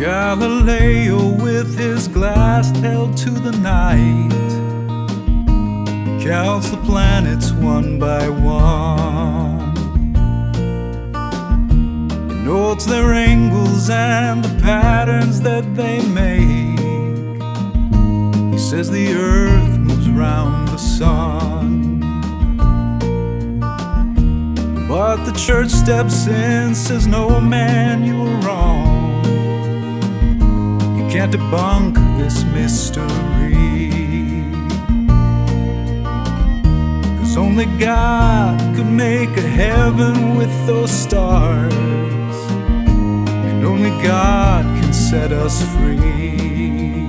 Galileo with his glass held to the night counts the planets one by one. He notes their angles and the patterns that they make. He says the earth moves round the sun. But the church steps in, says no man, you are wrong. You can't debunk this mystery, 'cause only God could make a heaven with those stars, and only God can set us free.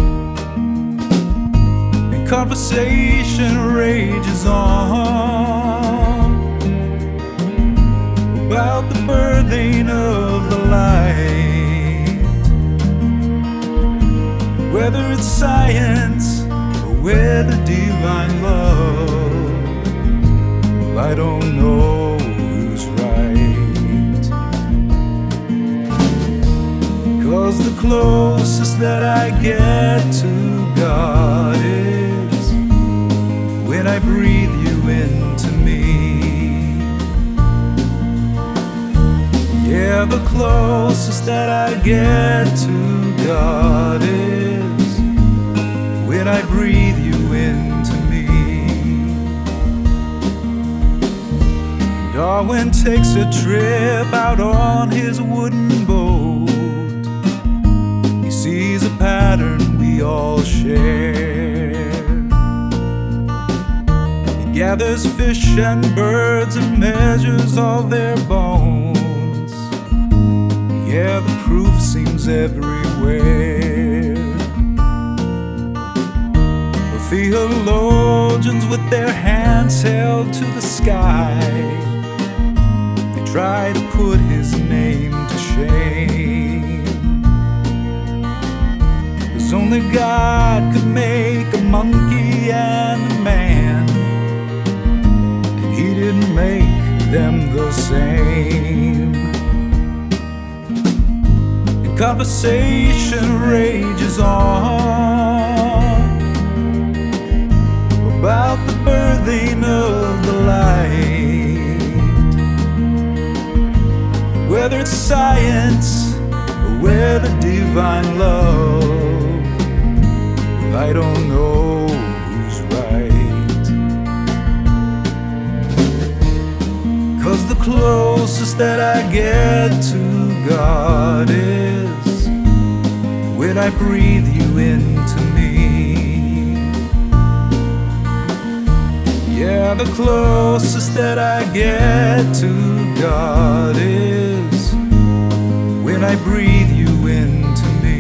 And conversation rages on about the birthing of the light, whether it's science or whether divine love. Well, I don't know who's right, 'cause the closest that I get to God is when I breathe you into me. Yeah, the closest that I get to God is when I breathe you into me. Darwin takes a trip out on his wooden boat. He sees a pattern we all share. He gathers fish and birds and measures all their bones. Yeah, the proof seems everywhere. The theologians with their hands held to the sky, they try to put his name to shame, 'cause only God could make a monkey and a man, and he didn't make them the same. Conversation rages on about the birthing of the light, whether it's science or whether divine love. I don't know who's right, 'cause the closest that I get to God is when I breathe you into me. Yeah, the closest that I get to God is when I breathe you into me.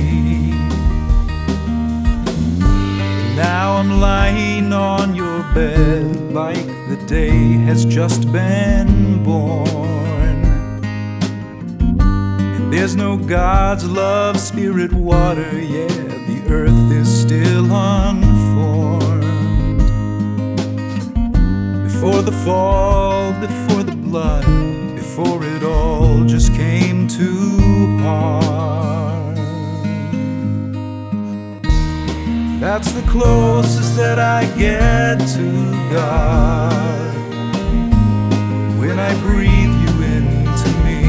And now I'm lying on your bed like the day has just been born. There's no God's love, spirit, water, yeah, the earth is still unformed. Before the fall, before the blood, before it all just came to harm. That's the closest that I get to God, when I breathe you into me.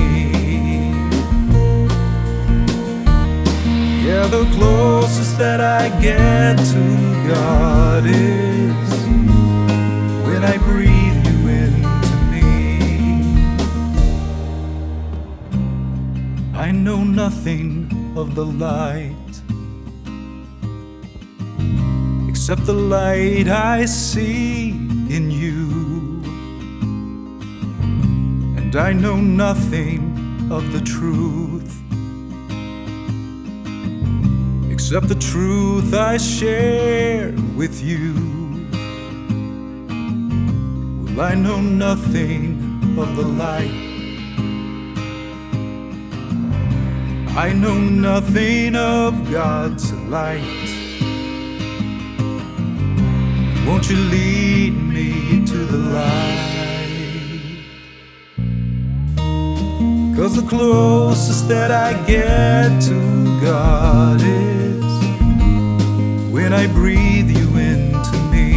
Yeah, the closest that I get to God is when I breathe you into me. I know nothing of the light except the light I see in you, and I know nothing of the truth except the truth I share with you. Well, I know nothing of the light, I know nothing of God's light. Won't you lead me to the light? 'cause the closest that I get to God is when I breathe you into me.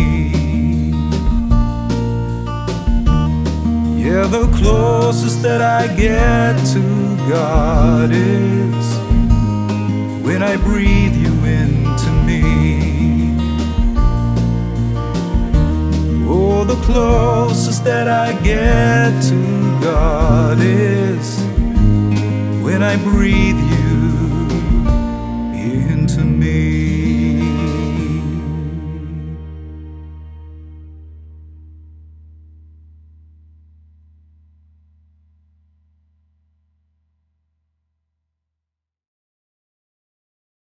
Yeah, the closest that I get to God is when I breathe you into me. Oh, the closest that I get to God is when I breathe you into me.